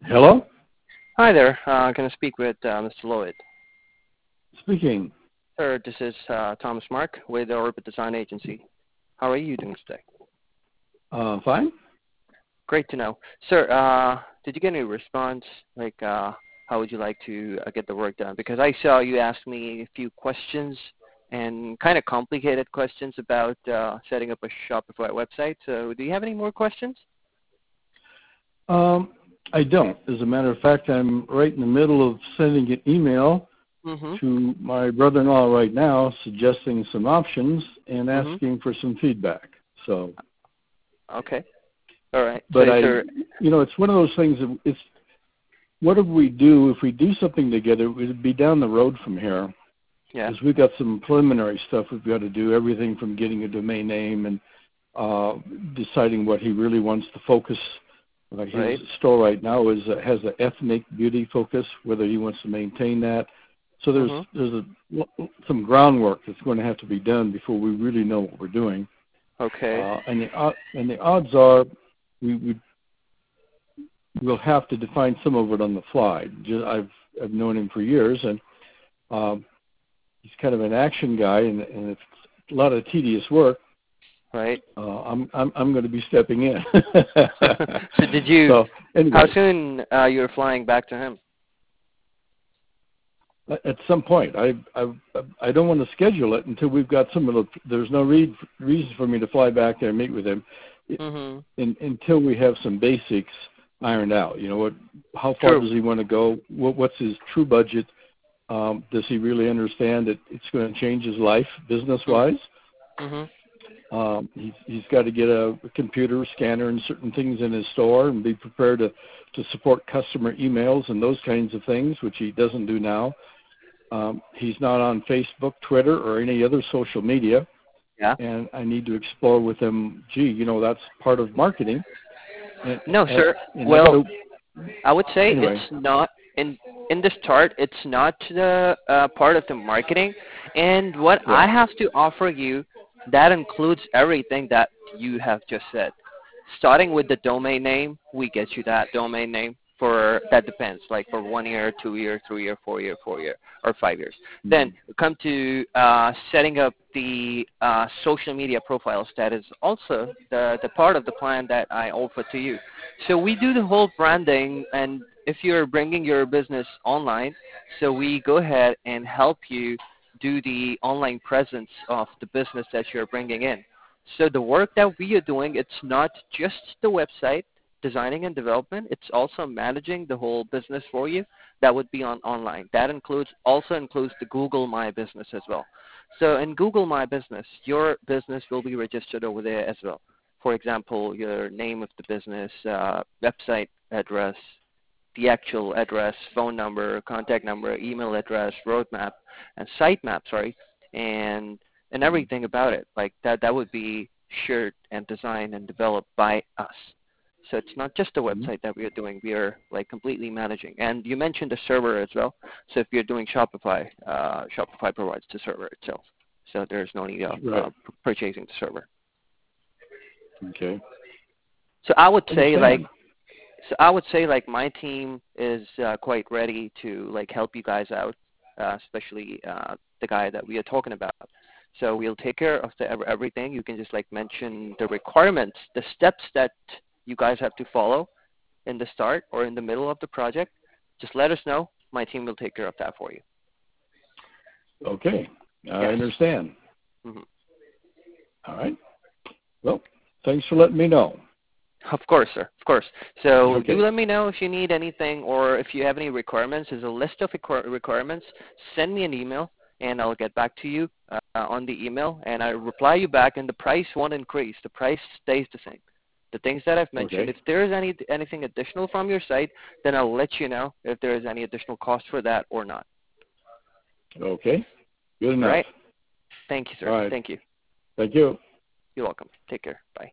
Hello? Hi there. Can I speak with Mr. Lloyd? Speaking. Sir, this is Thomas Mark with the Orbit Design Agency. How are you doing today? Fine. Great to know. Sir, did you get any response? Like, how would you like to get the work done? Because I saw you asked me a few questions and kind of complicated questions about setting up a Shopify website. So do you have any more questions? I don't. As a matter of fact, I'm right in the middle of sending an email Mm-hmm. to my brother-in-law right now suggesting some options and Mm-hmm. asking for some feedback. So, Okay. All right. but Sir, it's one of those things that it's, what do we do if we do something together? It would be down the road from here. yeah. Because we've got some preliminary stuff we've got to do, everything from getting a domain name and deciding what he really wants to focus. His Right. store right now has an ethnic beauty focus, whether he wants to maintain that. So there's some groundwork that's going to have to be done before we really know what we're doing. Okay. And the odds are we'll have to define some of it on the fly. I've known him for years, and he's kind of an action guy, and it's a lot of tedious work. Right. I'm going to be stepping in. So did you? So anyway, how soon you're flying back to him? at some point, I don't want to schedule it until we've got some of the. There's no reason for me to fly back there and meet with him until we have some basics ironed out. You know, how far does he want to go? What's his true budget? Does he really understand that it's going to change his life business-wise? He's got to get a computer scanner and certain things in his store and be prepared to support customer emails and those kinds of things, which he doesn't do now. He's not on Facebook, Twitter, or any other social media. Yeah. And I need to explore with him, that's part of marketing. No, sir. Well, I would say anyway. It's not in this chart. It's not the part of the marketing. And what I have to offer you, that includes everything that you have just said. Starting with the domain name, we get you that domain name for, that depends, like for 1 year, 2 year, 3 year, 4 year, 4 year, or 5 years. Then come to setting up the social media profiles. That is also the part of the plan that I offer to you. So we do the whole branding, and if you're bringing your business online, so we go ahead and help you do the online presence of the business that you're bringing in. So the work that we are doing, it's not just the website designing and development, it's also managing the whole business for you. That would be online. That also includes the Google My Business as well. So in Google My Business, your business will be registered over there as well. For example, your name of the business, website address, the actual address, phone number, contact number, email address, roadmap, and sitemap, and everything about it. Like that would be shared and designed and developed by us. So it's not just a website that we are doing. We are like completely managing. And you mentioned the server as well. So if you're doing Shopify, Shopify provides the server itself. So there's no need of purchasing the server. Okay. So I would say like my team is quite ready to like help you guys out, especially the guy that we are talking about. So we'll take care of everything. You can just like mention the requirements, the steps that you guys have to follow in the start or in the middle of the project. Just let us know. My team will take care of that for you. Okay. I understand. All right. Well, thanks for letting me know. Of course, sir. Of course. So do let me know if you need anything or if you have any requirements. There's a list of requirements. Send me an email, and I'll get back to you on the email, and I reply you back, and the price won't increase. The price stays the same. The things that I've mentioned, if there is anything additional from your site, then I'll let you know if there is any additional cost for that or not. Okay. Good enough. All right. Thank you, sir. All right. Thank you. Thank you. You're welcome. Take care. Bye.